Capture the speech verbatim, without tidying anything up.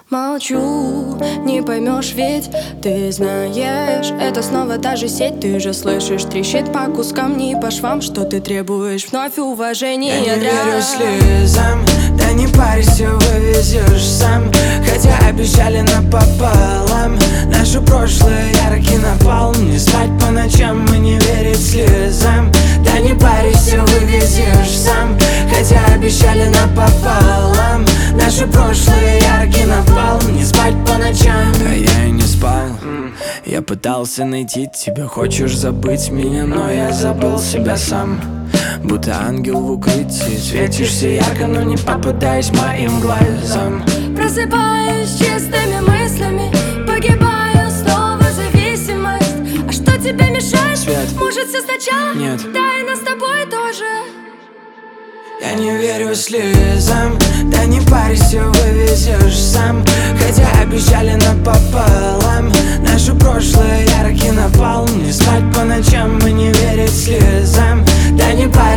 Молчу, не поймешь, ведь ты знаешь, это снова та же сеть. Ты же слышишь, трещит по кускам, не по швам, что ты требуешь вновь уважения. Я не верю слезам, да не парься, вывезешь сам. Хотя обещали напополам, наше прошлое яркий напалм. Не спать по ночам и не верить слезам. Да не парься, вывезешь сам. Хотя обещали напополам, наше прошлое яркий напалм. Не спать по ночам. А я и не спал. Я пытался найти тебя, хочешь забыть меня, но я забыл себя сам. Будто ангел в укрытии, светишься ярко, но не попадаясь моим глазам. Просыпаюсь чистыми мыслями, погибаю снова зависимость. А что тебе мешает? Свет. Может, все сначала? Нет. Да и нас с тобой тоже. Я не верю слезам, да не парься, вывезешь сам. Хотя обещали напополам, наше прошлое яркий напалм. Не спать по ночам и не верить слезам. Да не парься.